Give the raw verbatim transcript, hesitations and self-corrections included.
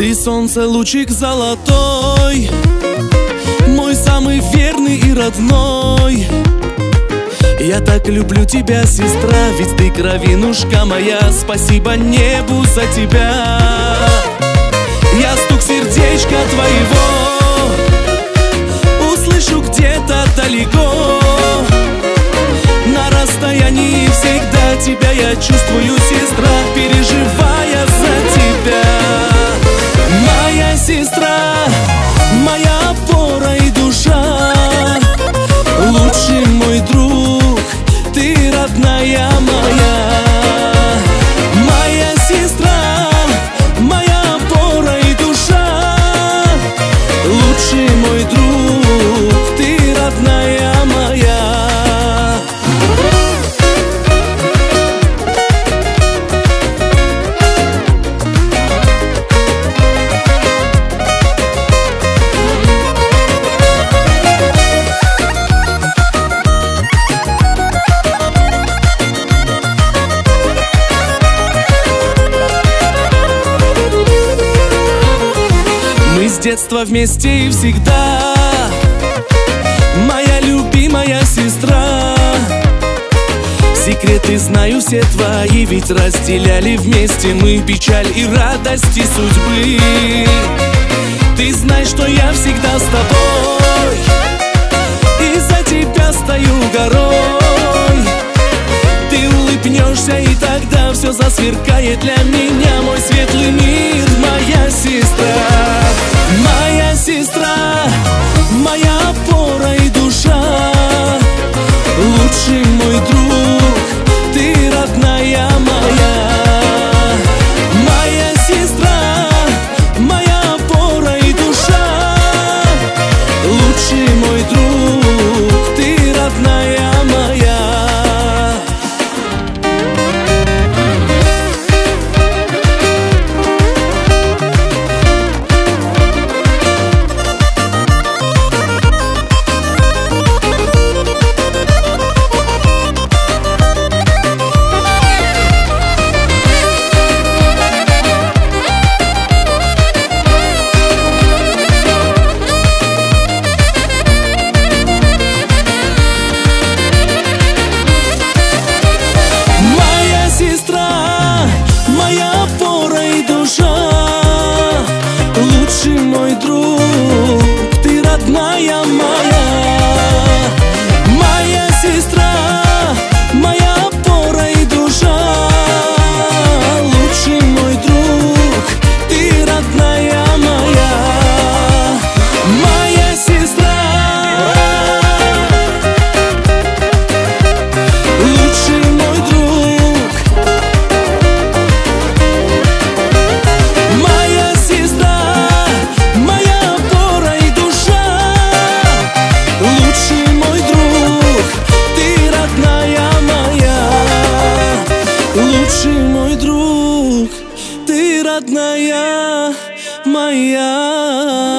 Ты солнце, лучик золотой, мой самый верный и родной. Я так люблю тебя, сестра, ведь ты кровинушка моя. Спасибо небу за тебя. Я стук сердечка твоего услышу где-то далеко. На расстоянии всегда тебя я чувствую, сестра, переживая за тебя. Моя сестра, моя опора и душа, лучший мой друг, ты родная моя. Моя сестра, моя опора и душа, лучший мой друг, ты родная моя. С детства вместе и всегда, моя любимая сестра. Секреты знаю все твои, ведь разделяли вместе мы печаль и радости судьбы. Ты знаешь, что я всегда с тобой, и за тебя стою горой. Ты улыбнешься, и тогда все засверкает для меня. Мой светлый мир, моя сестра. Моя сестра, моя опора и душа, лучший мой друг, ты родная моя. Моя сестра, моя опора и душа, лучший мой друг, ты родная моя. Моя опора и душа, лучший мой друг, ты родная моя. Моя сестра, моя опора и душа, лучший мой друг, ты родная моя. Моя сестра, лучший мой друг. Моя сестра, моя опора и душа, лучший мой друг, ты родная моя. Лучший мой друг, ты родная моя.